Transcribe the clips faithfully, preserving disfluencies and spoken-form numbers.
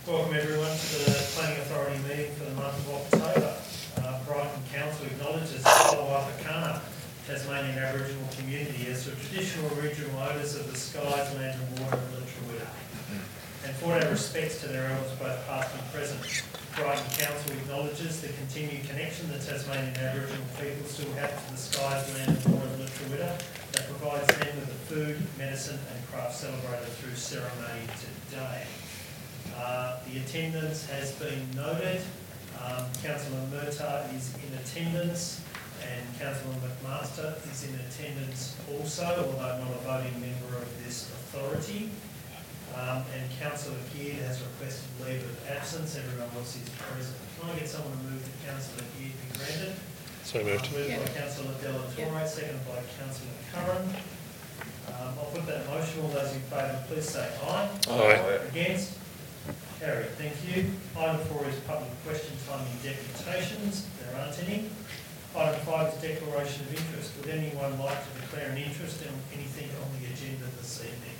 Welcome everyone to the Planning Authority meeting for the month of October. Uh, Brighton Council acknowledges the Tolowa Pakana Tasmanian Aboriginal community as the traditional regional owners of the skies, land and water of Litruwita, and for our respects to their elders both past and present. Brighton Council acknowledges the continued connection the Tasmanian Aboriginal people still have to the skies, land and water of Litruwita that provides them with the food, medicine and craft celebrated through ceremony today. Uh, the attendance has been noted. Um, Councillor Murtagh is in attendance and Councillor McMaster is in attendance also, although not a voting member of this authority. Um, and Councillor Geard has requested leave of absence. Everyone else is present. Can I get someone to move that Councillor Geard be granted? So moved. Uh, moved yeah. by Councillor Della Torre, yeah. seconded by Councillor Curran. Um, I'll put that motion. All those in favour, please say aye. Aye. Against? Carried. Thank you. Item four is public question time and deputations. There aren't any. Item five is declaration of interest. Would anyone like to declare an interest in anything on the agenda this evening?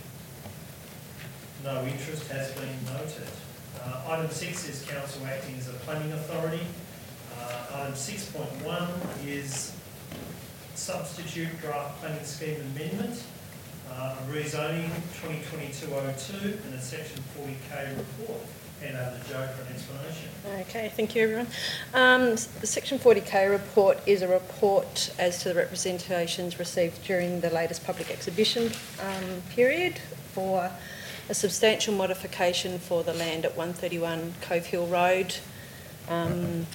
No interest has been noted. Uh, item six is council acting as a planning authority. Uh, item six point one is substitute draft planning scheme amendment. Uh, rezoning twenty twenty-two oh two and a section forty K report. Hand over to Jo for an explanation. Okay, thank you everyone. Um, the section forty K report is a report as to the representations received during the latest public exhibition um, period for a substantial modification for the land at one thirty-one Cove Hill Road. Um,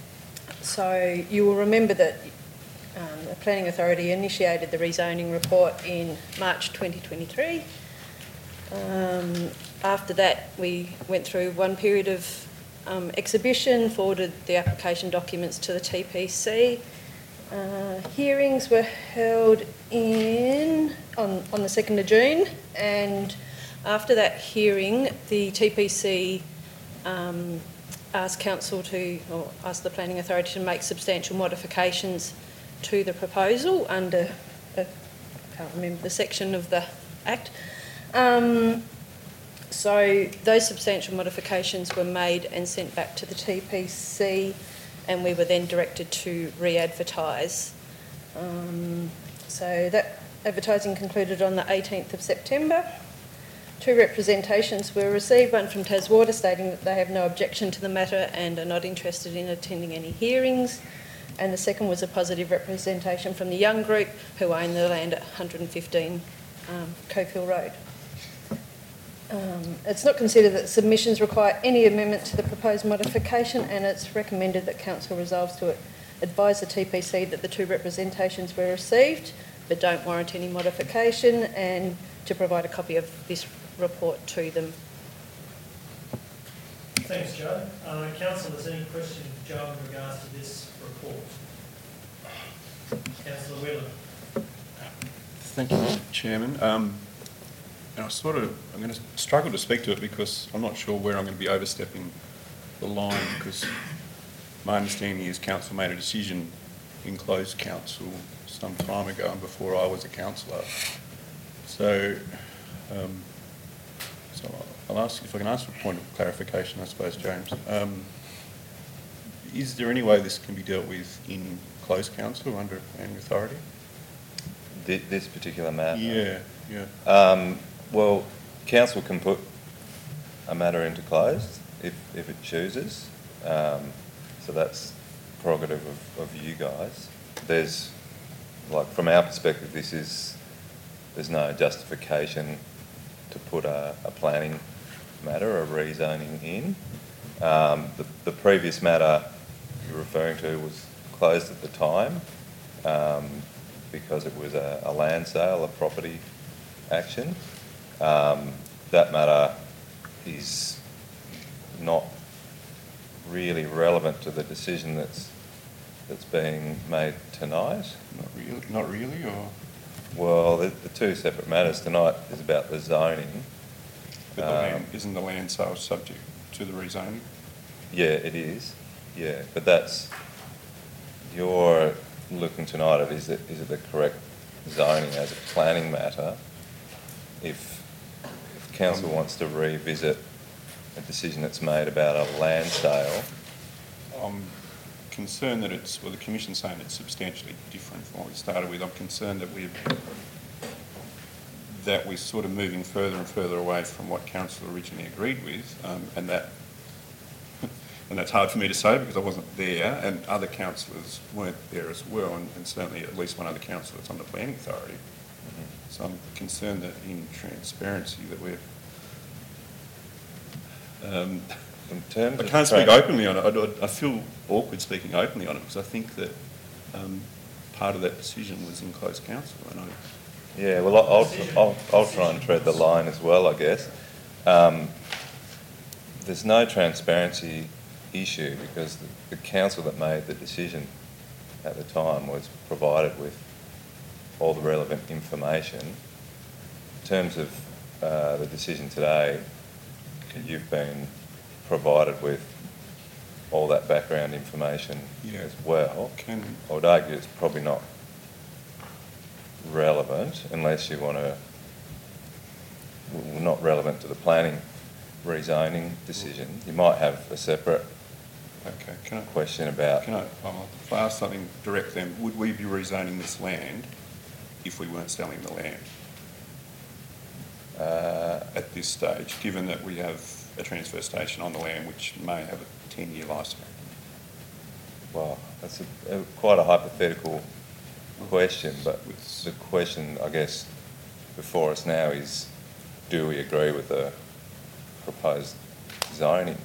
so you will remember that Um, the Planning Authority initiated the rezoning report in March twenty twenty-three. Um, after that, we went through one period of um, exhibition, forwarded the application documents to the T P C. Uh, hearings were held in on, on the second of June, and after that hearing, the T P C um, asked Council to, or asked the Planning Authority to make substantial modifications to the proposal under, uh, I can't remember the section of the Act. Um, so those substantial modifications were made and sent back to the T P C, and we were then directed to re-advertise. Um, so that advertising concluded on the eighteenth of September. Two representations were received, one from Taswater stating that they have no objection to the matter and are not interested in attending any hearings. And the second was a positive representation from the Young Group, who own the land at one hundred fifteen um, Cove Hill Road. Um, it's not considered that submissions require any amendment to the proposed modification, and it's recommended that Council resolves to advise the T P C that the two representations were received but don't warrant any modification, and to provide a copy of this report to them. Thanks, Jo. Uh, Councillors, any questions for Jo in regards to this report? Councillor Whelan. Thank you, Mister Chairman. Um, and I sort of, I'm going to struggle to speak to it because I'm not sure where I'm going to be overstepping the line, because my understanding is Council made a decision in closed council some time ago and before I was a councillor. So, um, so I'll ask if I can ask for a point of clarification, I suppose, James. Um, is there any way this can be dealt with in closed council under planning authority? This particular matter? Yeah, yeah. Um, well, council can put a matter into closed if, if it chooses. Um, so that's prerogative of, of you guys. There's, like, from our perspective, this is, there's no justification to put a, a planning matter, a rezoning in. Um, the, the previous matter you're referring to was closed at the time um, because it was a, a land sale, a property action. Um, that matter is not really relevant to the decision that's that's being made tonight. Not really, not really, or? Well, the, the two separate matters tonight is about the zoning. But the Um, land, isn't the land sale subject to the rezoning? Yeah, it is. Yeah, but that's, you're looking tonight at is it is it the correct zoning as a planning matter? If if council Um, wants to revisit a decision that's made about a land sale. I'm concerned that it's, well, the Commission's saying it's substantially different from what we started with. I'm concerned that we've, that we're sort of moving further and further away from what Council originally agreed with, um, and that, and that's hard for me to say because I wasn't there, and other councillors weren't there as well, and, and certainly at least one other councillor that's on the planning authority. Mm-hmm. So I'm concerned that in transparency that we're, um, In terms I of can't speak tran- openly on it. I, I- I feel awkward speaking openly on it because I think that um, part of that decision was in close council, and I, Yeah, well, I'll, I'll, I'll try and tread the line as well, I guess. Um, there's no transparency issue because the, the council that made the decision at the time was provided with all the relevant information. In terms of uh, the decision today, you've been provided with all that background information Yeah. as well. can, I would argue it's probably not relevant unless you want to, well, not relevant to the planning rezoning decision. You might have a separate okay, can I, question about, can I, I'll if I ask something direct then, would we be rezoning this land if we weren't selling the land uh, at this stage, given that we have a transfer station on the land which may have a ten-year lifespan? well, that's a, a, quite a hypothetical question, but With- the question, I guess, before us now is, do we agree with the proposed zoning?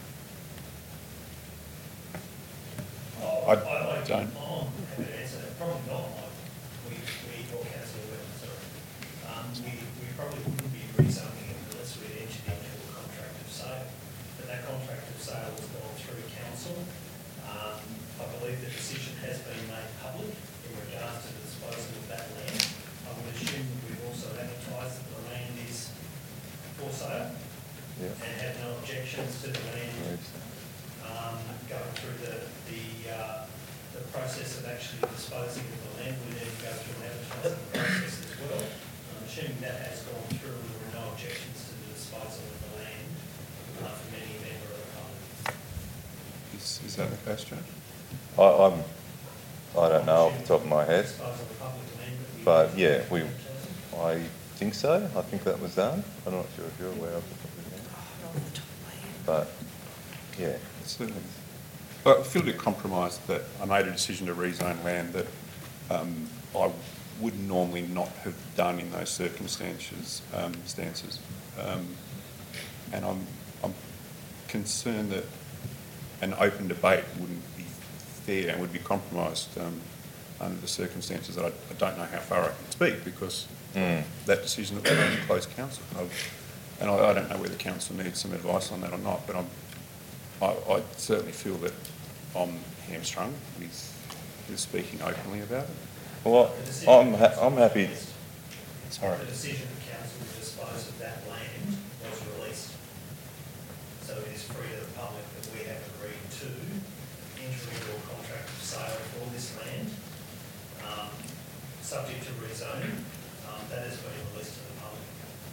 Oh, I I, I don't- Oh, have an answer, probably not, like, we, we, or councillor Wetton, sorry. Um, we, we probably wouldn't be rezoning it unless we had entered into a contract of sale. But that contract of sale has gone through council. Um, I believe the decision has been made public in regards to the disposal of that land. I would assume we've also advertised that the land is for sale Yeah. and have no objections to the land um, going through the, the, uh, the process of actually disposing of the land. We then go through an advertising process as well. I'm assuming that has gone through and there are no objections to the disposal of the land uh, from any member of the public. Is, is that the case, Judge? I, I'm, I don't know off the top of my head, Disposal of public land. we- but yeah, we, I think so. I think that was done. I'm not sure if you're aware of it. But, yeah. Certainly. But I feel a bit compromised that I made a decision to rezone land that um, I would normally not have done in those circumstances, um, stances. Um, and I'm, I'm concerned that an open debate wouldn't be fair and would be compromised um, under the circumstances that I, I don't know how far I can speak because Mm. that decision that was made in closed council. I've, and I, I don't know whether council needs some advice on that or not, but I'm, I, I certainly feel that I'm hamstrung with, with speaking openly about it. Well, The decision I'm, of ha- council I'm was happy, released. Sorry. The decision of council to dispose of that land was released. So it is free to the public that we have agreed to enter into a contract of sale for this land, um, subject to rezoning. Um, that has been released to the public.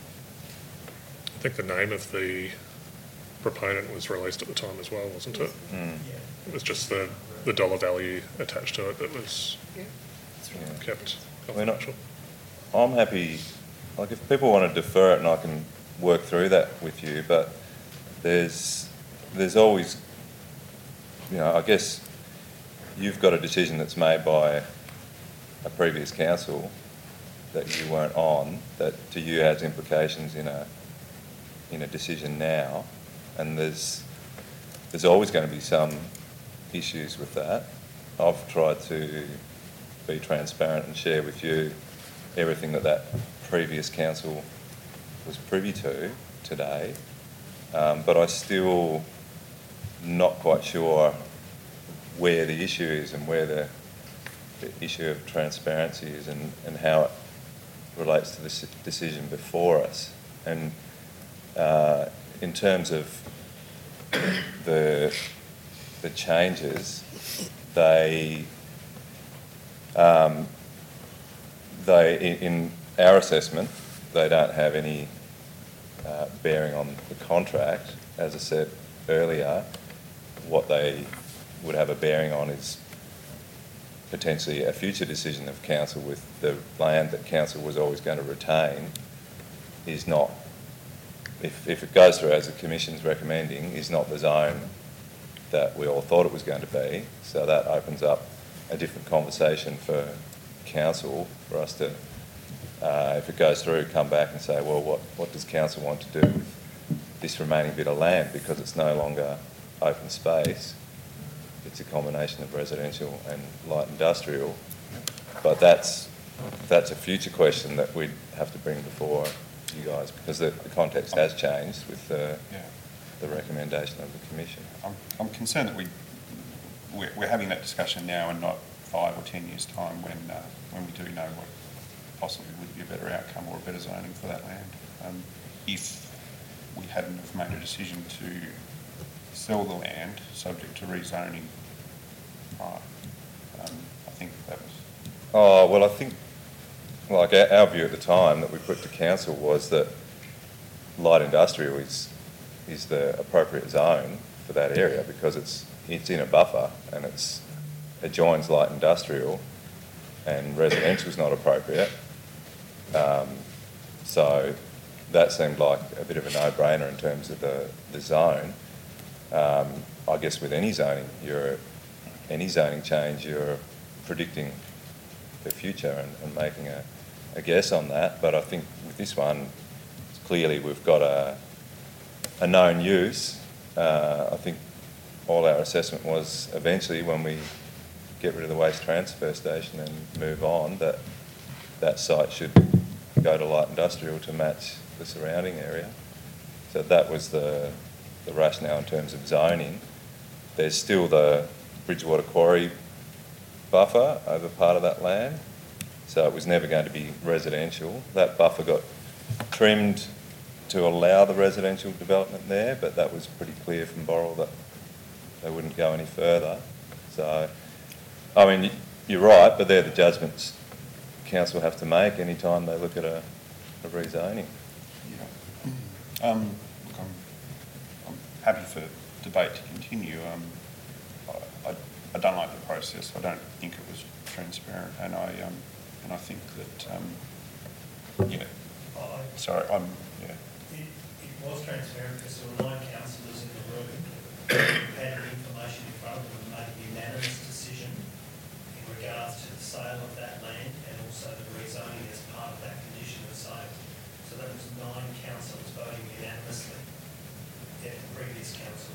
I think the name of the proponent was released at the time as well, wasn't it? mm, Yeah. It was just the, the dollar value attached to it that was yeah. kept We're not- confidential. I'm happy, like if people want to defer it and I can work through that with you, but there's, there's always, you know, I guess you've got a decision that's made by a previous council that you weren't on, that to you has implications in a, in a decision now, and there's, there's always going to be some issues with that. I've tried to be transparent and share with you everything that that previous council was privy to today, um, but I still not quite sure where the issue is and where the, the issue of transparency is and, and how it relates to this decision before us. And uh, in terms of the, the changes, they, um, they in, in our assessment, they don't have any uh, bearing on the contract. As I said earlier, what they would have a bearing on is potentially a future decision of council with the land that council was always going to retain is not, if, if it goes through as the Commission's recommending, is not the zone that we all thought it was going to be. So that opens up a different conversation for council, for us to, uh, if it goes through, come back and say, well, what, what does council want to do with this remaining bit of land, because it's no longer open space. It's a combination of residential and light industrial. But that's, that's a future question that we'd have to bring before you guys, because the, the context has changed with the, Yeah. the recommendation of the Commission. I'm, I'm concerned that we, we're, we're having that discussion now and not five or ten years' time when, uh, when we do know what possibly would be a better outcome or a better zoning for that land. Um, if we hadn't have made a decision to sell the land subject to rezoning prior, um, I think that was... Oh, well, I think, like, our, our view at the time that we put to council was that light industrial is, is the appropriate zone for that area, because it's, it's in a buffer and it's adjoins light industrial, and residential is not appropriate. Um, so that seemed like a bit of a no-brainer in terms of the, the zone. Um, I guess with any zoning, you're, any zoning change, you're predicting the future and, and making a, a guess on that. But I think with this one, clearly we've got a, a known use. Uh, I think all our assessment was eventually, when we get rid of the waste transfer station and move on, that that site should go to light industrial to match the surrounding area. So that was the, the rationale in terms of zoning. There's still the Bridgewater Quarry buffer over part of that land, so it was never going to be residential. That buffer got trimmed to allow the residential development there, but that was pretty clear from Boral that they wouldn't go any further. So, I mean, you're right, but they're the judgments council have to make any time they look at a, a rezoning. Yeah. Um, look, I'm, I'm happy for debate to continue. Um, I, I, I don't like the process. I don't think it was transparent, and I um, and I think that um, yeah. I- Sorry, I'm yeah. It, it was transparent because there were nine councillors in the room who had the information in front of them and made a unanimous decision in regards to the sale of that land and also the rezoning as part of that condition of sale. So that was nine councillors voting unanimously at the previous council.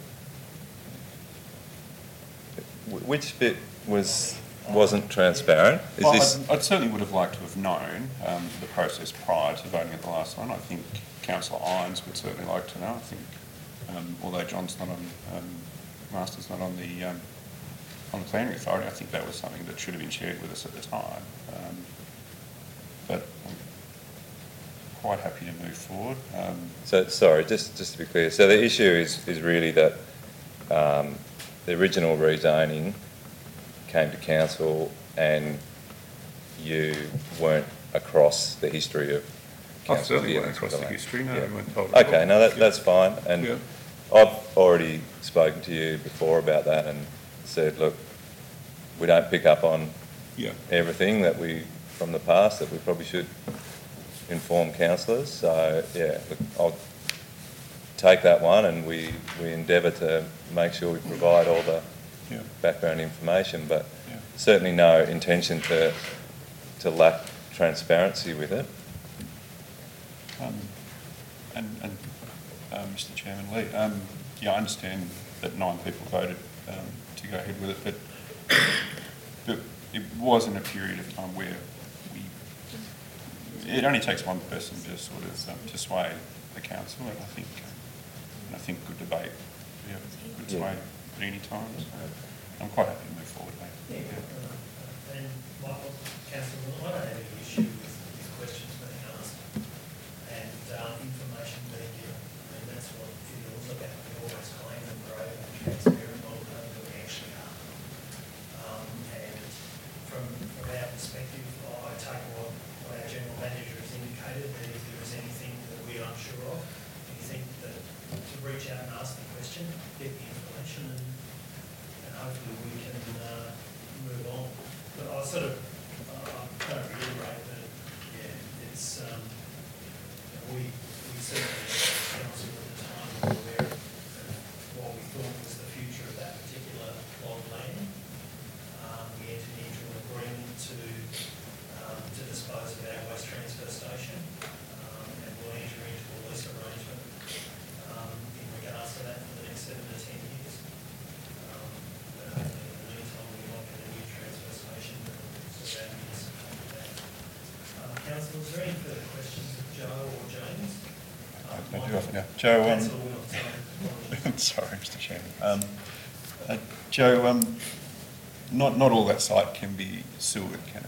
Wh- Which bit was, wasn't transparent? Is Well, this, I'd, I'd certainly would have liked to have known um, the process prior to voting at the last one. I think Councillor Irons would certainly like to know. I think, um, although John's not on, um, Master's not on the um, on the planning authority, I think that was something that should have been shared with us at the time. Um, but I'm quite happy to move forward. Um, so, sorry, just, just to be clear, so the issue is, is really that um, the original rezoning came to council and you weren't across the history of I council certainly went dealings with across the land. history, no, Yeah. we weren't told at Okay, all. no, that, Yeah. that's fine. And Yeah. I've already spoken to you before about that and said, look, we don't pick up on Yeah. everything that we, from the past, that we probably should inform councillors. So, yeah, look, I'll take that one and we, we endeavour to make sure we provide all the Yeah. background information, but Yeah. certainly no intention to, to lack transparency with it. Um, and, and uh, Mister Chairman Lee, um, yeah, I understand that nine people voted um, to go ahead with it, but, but it was in a period of time where we, it only takes one person to sort of um, to sway the council, and I think, and I think good debate, yeah, good Yeah. sway at any time. So I'm quite happy to move forward, mate. Yeah, uh, and Michael, councillor, I don't have any issue with, with questions being asked and um, information being given. I mean, that's what it is about. We always claim that we're open and transparent, well, we know that we actually are. Um, and from, from our perspective, I take what, what our general manager has indicated, that if there is anything that we're unsure of, anything reach out and ask the question, get the information, and, and hopefully we can uh, move on. But I sort of, uh, I'm kind of reiterate that, yeah, it's, um, you know, we, we certainly, as council at the time, were aware of what we thought was the future of that particular log land. Um, we entered into an agreement to, um, to dispose of our waste transfer station, um, and we'll enter into a lease arrangement um, in regards to that for the next seven to ten years. Um, but hopefully in the meantime, we might get a new transfer station so that is after that. Uh, Council, is there any further questions of Joe or James? I I do have now. Joe, um, That's all we've got time. sorry, Mister Chairman. Um, uh, Joe, um, not, not all that site can be sewered, can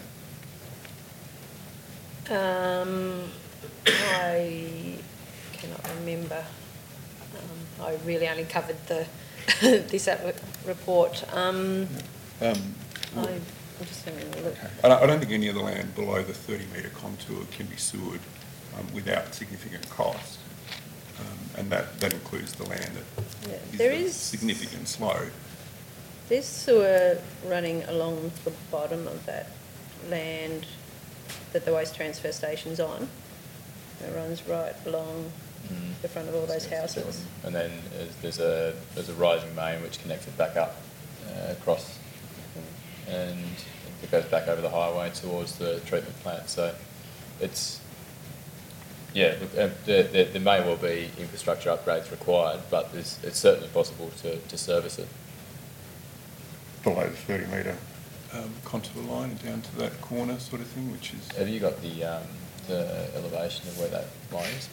it? Um, I cannot remember. Um, I really only covered the this app- report. Um, Um, I, I'm just having a look. okay. I don't, I don't think any of the land below the thirty metre contour can be sewered um, without significant cost. Um, and that, that includes the land that Yeah, is there of is- significant slope. There's sewer running along the bottom of that land that the waste transfer station's on. It runs right along Mm. the front of all those houses. And then there's- there's a, there's a rising main which connects it back up uh, across, and it goes back over the highway towards the treatment plant. So it's, yeah, look, uh, there, there, there may well be infrastructure upgrades required, but there's, it's certainly possible to, to service it. Below the thirty metre um, contour line and down to that corner sort of thing, which is... Have you got the, um, the elevation of where that line is?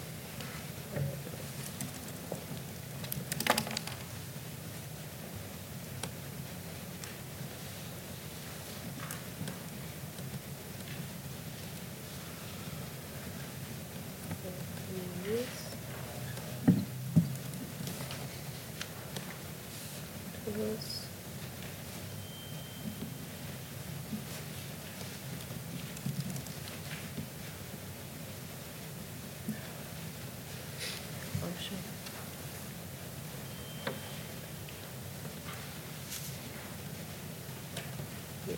Towards- function. Yep.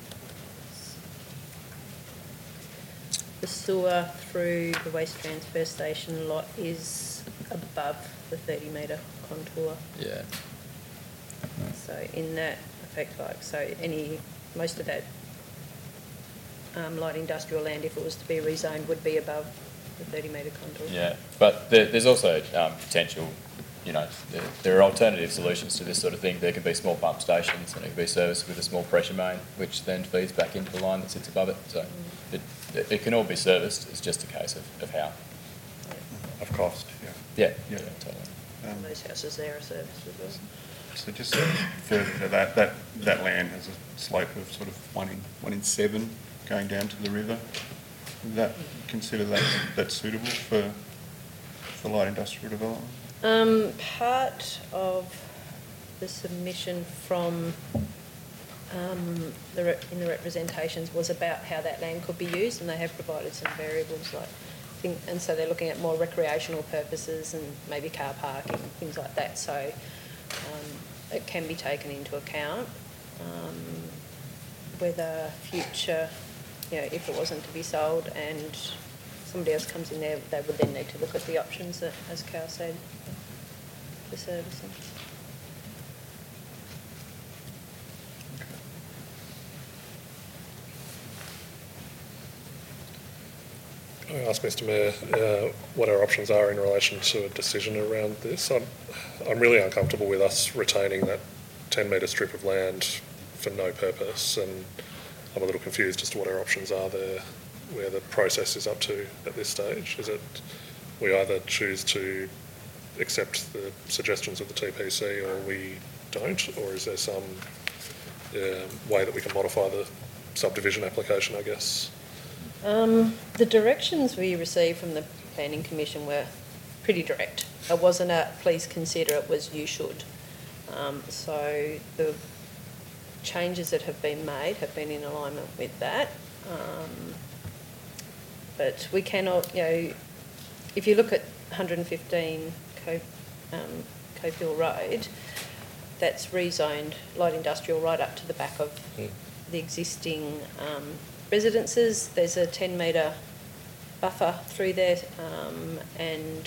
The sewer through the waste transfer station lot is above the thirty metre contour. Yeah. So in that effect, like, so any, most of that um, light industrial land, if it was to be rezoned, would be above the thirty metre contour. Yeah, but there, there's also um, potential, you know, there, there are alternative solutions to this sort of thing. There can be small pump stations and it can be serviced with a small pressure main, which then feeds back into the line that sits above it. So it, it, it can all be serviced. It's just a case of, of how. Of cost, yeah. Yeah, yeah, Yeah. totally. And Um, those houses there are serviced as well. So just further to that, that, that land has a slope of sort of one in, one in seven going down to the river. Would that, consider that, that suitable for, for light industrial development? Um, part of the submission from um, the rep- in the representations was about how that land could be used, and they have provided some variables like, thing, and so they're looking at more recreational purposes and maybe car parking, things like that. So um, it can be taken into account. Um, whether future, you know, if it wasn't to be sold and somebody else comes in there, they would then need to look at the options that, as Carl said, for servicing. I ask Mister Mayor uh, what our options are in relation to a decision around this. I'm, I'm really uncomfortable with us retaining that ten metre strip of land for no purpose, and I'm a little confused as to what our options are there, where the process is up to at this stage. Is it we either choose to accept the suggestions of the T P C or we don't, or is there some um, way that we can modify the subdivision application, I guess? Um, the directions we received from the Planning Commission were pretty direct. It wasn't a please consider, it was you should. Um, so the changes that have been made have been in alignment with that. Um, but we cannot, you know, if you look at one hundred fifteen co- um, Copill Road, that's rezoned light industrial right up to the back of Mm. the existing um, residences. There's a ten metre buffer through there, um, and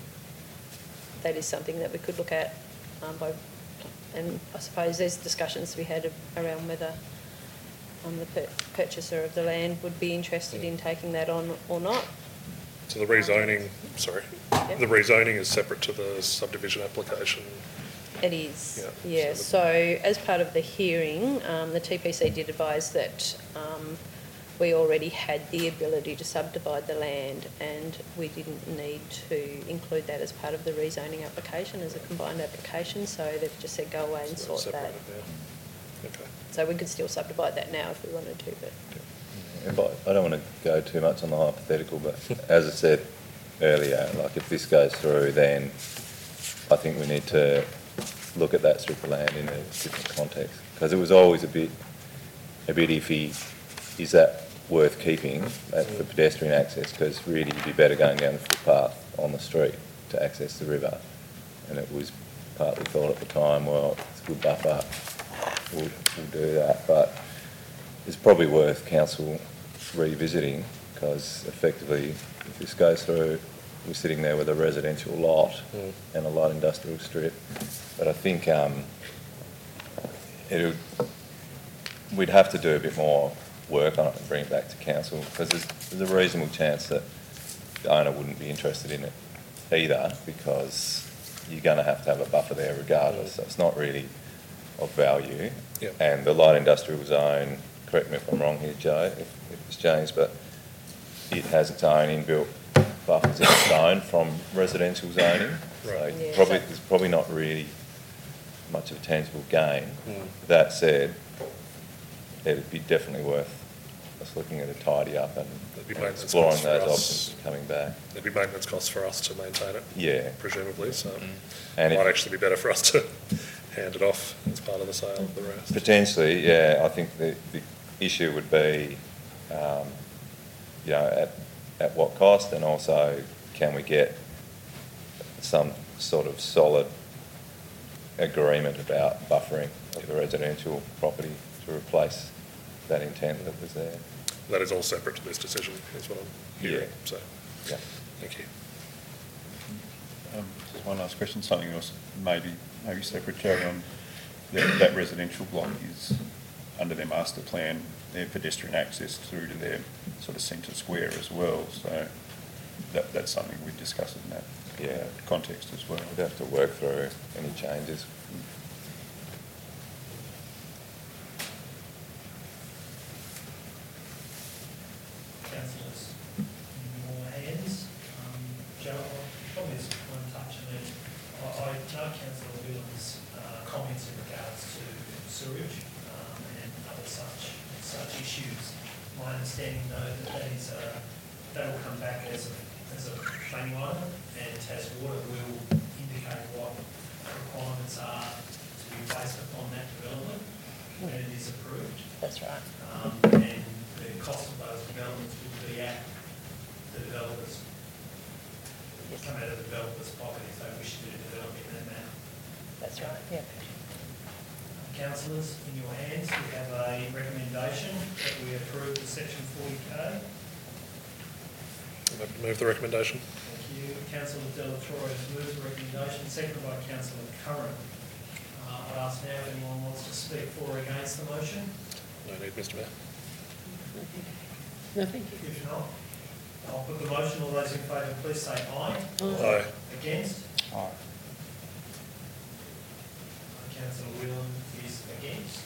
that is something that we could look at um, by, and I suppose there's discussions to be had around whether um, the pur- purchaser of the land would be interested in taking that on or not. So the rezoning, sorry, Yeah. the rezoning is separate to the subdivision application. It is, Yeah, yeah. so So as part of the hearing, um, the T P C did advise that um, we already had the ability to subdivide the land, and we didn't need to include that as part of the rezoning application as a combined application, so they've just said go away and So it's sort that. separated now. Okay. So we could still subdivide that now if we wanted to, but If I, I don't want to go too much on the hypothetical, but as I said earlier, like if this goes through, then I think we need to look at that strip of land in a different context, because it was always a bit, a bit iffy. Is that worth keeping that for pedestrian access? Because really, you'd be better going down the footpath on the street to access the river. And it was partly thought at the time, well, it's a good buffer, we'll, we'll do that. But it's probably worth council revisiting, because effectively, if this goes through, we're sitting there with a residential lot Mm. and a light industrial strip. But I think um, it we'd have to do a bit more work on it and bring it back to council, because there's, there's a reasonable chance that the owner wouldn't be interested in it either, because you're going to have to have a buffer there regardless. So it's not really of value. Yep. And the light industrial zone, correct me if I'm wrong here, Joe, if, if it's James, but it has its own inbuilt buffers in its own from residential zoning. So Right. Yeah. probably, there's probably not really much of a tangible gain. Mm. That said, it'd be definitely worth us looking at a tidy up and There'd be and maintenance exploring costs for those us. options and coming back. There'd be maintenance costs for us to maintain it, Yeah. presumably, so And it might if- actually be better for us to hand it off as part of the sale of the rest. Potentially, yeah. I think the, the issue would be, um, you know, at, at what cost, and also can we get some sort of solid agreement about buffering of the residential property to replace that intent that was there. That is all separate to this decision, is what I'm hearing, Yeah. so, Yeah. thank you. Um, just one last question, something else maybe, maybe separate, Joe. Um, that, that residential block is under their master plan, their pedestrian access through to their sort of centre square as well. So that, that's something we've discussed in that Yeah. uh, context as well. We'd have to work through any changes. Councillors, any more hands? Um, Joe, I'll probably just one touch on it. I, I know Councillor Whelan's uh, comments in regards to sewage um, and other such such issues. My understanding though that that is a, that will come back as a, as a planning item, and Taswater will indicate what requirements are to be based upon that development when it is approved. that's right. Um, and the cost of those developments would be at the developers, would come out of the developer's pocket if they wish to develop in that manner. That's right, yeah. Councillors, in your hands, we have a recommendation that we approve the section forty K. I'd like to move the recommendation. Thank you. Councillor Delatroy has moved the recommendation, seconded by Councillor Curran. Uh, I'd ask now if anyone wants to speak for or against the motion. No need, Mister Mayor. No, thank you. If not, I'll put the motion. All those in favour, please say aye. Aye. Against? Aye. Councillor Whelan is against.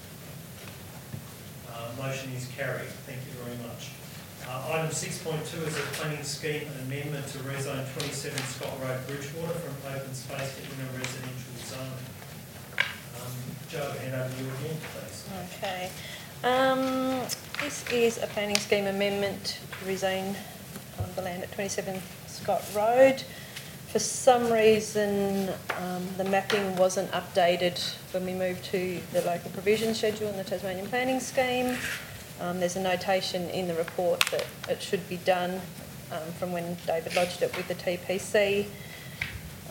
Uh, motion is carried. Thank you very much. Uh, item six point two is a planning scheme and amendment to rezone twenty-seven Scott Road, Bridgewater from open space to inner residential zone. Um, Joe, hand over to you again, please. Okay. Um, this is a planning scheme amendment to rezone um, the land at twenty-seven Scott Road. For some reason, um, the mapping wasn't updated when we moved to the local provision schedule in the Tasmanian planning scheme. Um, there's a notation in the report that it should be done um, from when David lodged it with the T P C.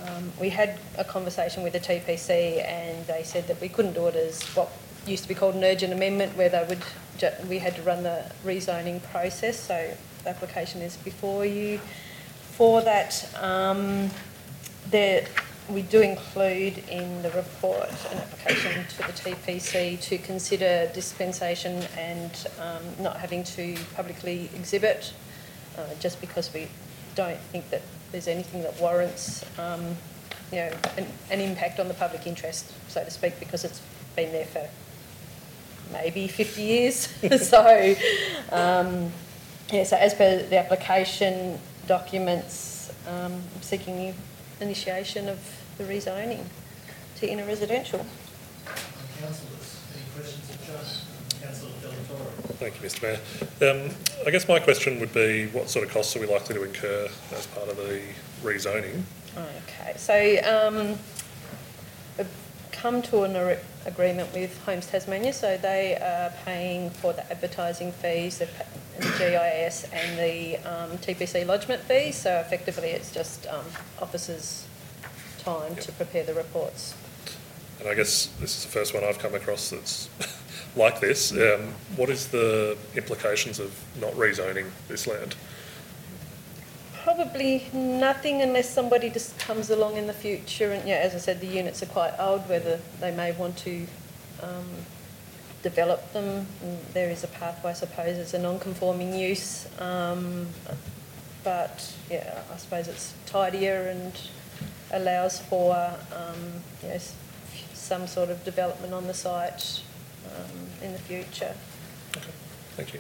Um, we had a conversation with the T P C and they said that we couldn't do it as what used to be called an urgent amendment, where they would ju- we had to run the rezoning process. So the application is before you for that. Um, there, we do include in the report an application to the T P C to consider dispensation and um, not having to publicly exhibit, uh, just because we don't think that there's anything that warrants, um, you know, an, an impact on the public interest, so to speak, because it's been there for maybe fifty years. so, um, yeah, so as per the application documents, um, I'm seeking initiation of the rezoning to inner residential. Councillors, any questions of Joe? Councillor Delatorre. Thank you, Mister Mayor. Um, I guess my question would be, what sort of costs are we likely to incur as part of the rezoning? Okay, so um, we've come to an ar- agreement with Homes Tasmania, so they are paying for the advertising fees, the, pa- and the G I S and the um, T P C lodgement fees, so effectively it's just um, officers' time to prepare the reports. And I guess this is the first one I've come across that's like this. Um, what is the implications of not rezoning this land? Probably nothing unless somebody just comes along in the future and, yeah, as I said, the units are quite old, whether they may want to um, develop them. And there is a pathway, I suppose, it's a non-conforming use, um, but yeah, I suppose it's tidier and allows for um, yes, some sort of development on the site um, in the future. Okay, thank you.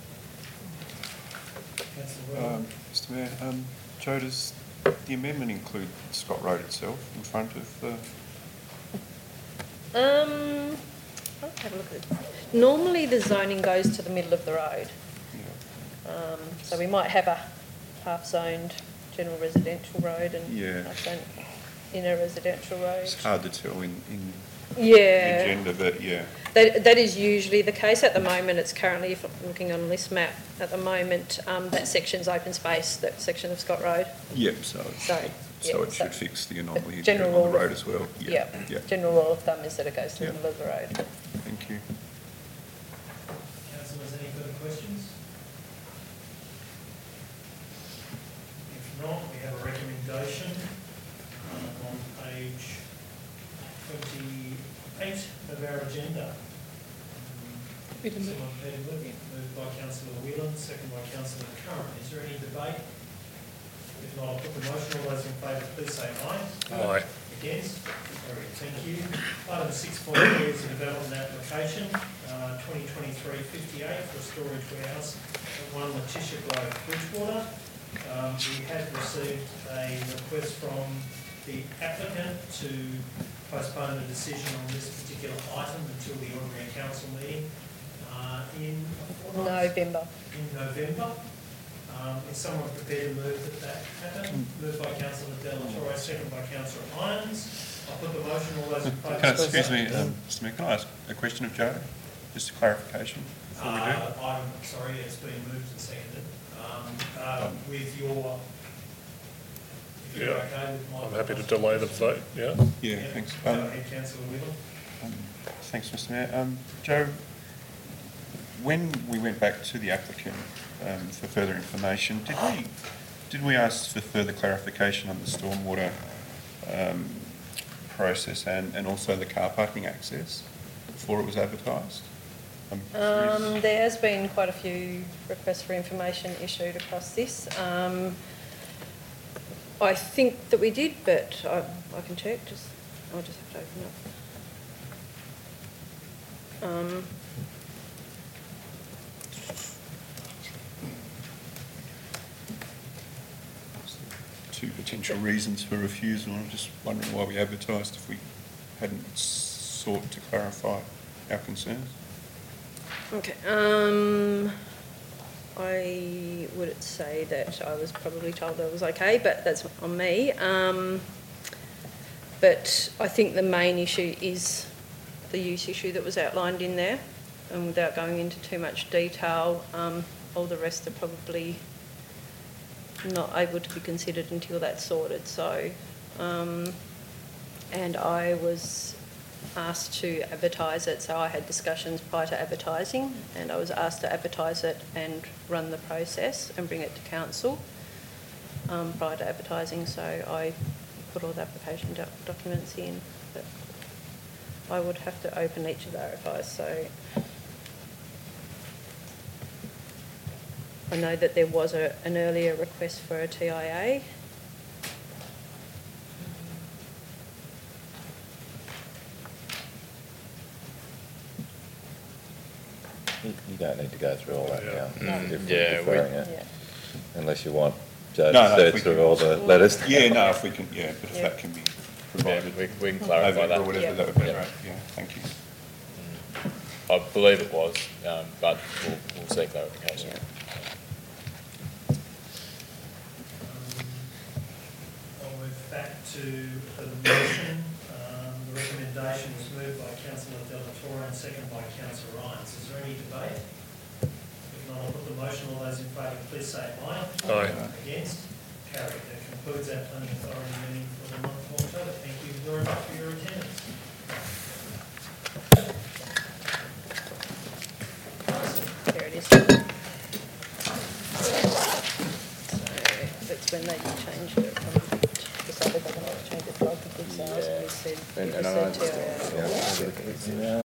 Councillor Whelan. Um, Mister Mayor, um, Joe, does the amendment include Scott Road itself in front of the... Um, I'll have a look at it. Normally the zoning goes to the middle of the road. Yeah. Um, so we might have a half-zoned general residential road and Yeah. half-zoned inner residential road. It's hard to tell in, in the Yeah, agenda, but yeah. that, that is usually the case. At the moment, it's currently, if I'm looking on this map, at the moment, um, that section's open space, that section of Scott Road. Yep, so, it's- So, so yeah, it so- should fix the anomaly general on the rule of- road as well. Yeah, Yeah, general rule of thumb is that it goes to the Yeah. middle of the road. thank you. Councillors, any further questions? If not, we have a recommendation uh, on page twenty-eight of our agenda. Peter Moore. Someone, Peter Moore, moved by councillor Whelan, second by councillor Curran. Is there any debate? If not, I'll put the motion. All those in favour, please say aye. Aye. Against? Carried. Thank you. Item six point three is a development application, uh, twenty twenty-three fifty-eight for a storage warehouse at one Letitia Grove, Bridgewater. Um, we have received a request from the applicant to postpone a decision on this particular item until the ordinary council meeting uh, in a fortnight? November. In November. Um, is someone prepared to move that that happen? Moved by councillor Delatorre, second by councillor Irons. I'll put the motion. All those in favour. Can I, excuse me, um, Mister Mayor, can I ask a question of Joe? Just a clarification before we do. Uh, I'm sorry, it's been moved and seconded. Um, uh, with your, if you're Yeah. okay with my... I'm happy to delay the vote, yeah? Yeah, thanks. Go Um, ahead, councillor Whelan. Um, Thanks, Mister Mayor. Um, Joe, when we went back to the applicant um, for further information, did we did we ask for further clarification on the stormwater um, process and, and also the car parking access before it was advertised? I'm curious. Um, there has been quite a few requests for information issued across this. Um, I think that we did, but I, I can check. Just I'll just have to open it. Um, Two potential reasons for refusal. I'm just wondering why we advertised if we hadn't sought to clarify our concerns. Okay. Um, I would say that I was probably told that it was okay, but that's on me. Um, but I think the main issue is the use issue that was outlined in there, and without going into too much detail, um, all the rest are probably not able to be considered until that's sorted. So Um, and I was asked to advertise it, so I had discussions prior to advertising, and I was asked to advertise it and run the process and bring it to council um, prior to advertising, so I put all the application doc- documents in, but I would have to open each of the R F Is, so I know that there was a, an earlier request for a T I A. You you don't need to go through all that Yeah. now. Mm, if yeah, we're we- deferring it, Yeah. unless you want Joe No, to no, search we through can- all the letters. Yeah, no, if we can, yeah, but if Yeah. that can be Yeah, provided we, we can clarify over that. or whatever, Yeah. that would be Yeah. great, yeah, thank you. I believe it was, um, but we'll, we'll seek clarification. Yeah. I'll move back to for the motion. Um, The recommendation was moved by councillor Delatorre and seconded by councillor Ryan. Is there any debate? If not, I'll put the motion. All those in favour, please say aye. Aye. Against? Carried. That concludes our planning authority meeting for the month of October. Thank you very much for your attendance. There it is. So that's when they changed it from, decided they wanted to change it to bulk of good sales, Yeah. we said, we And- just and I said T I A. Yeah.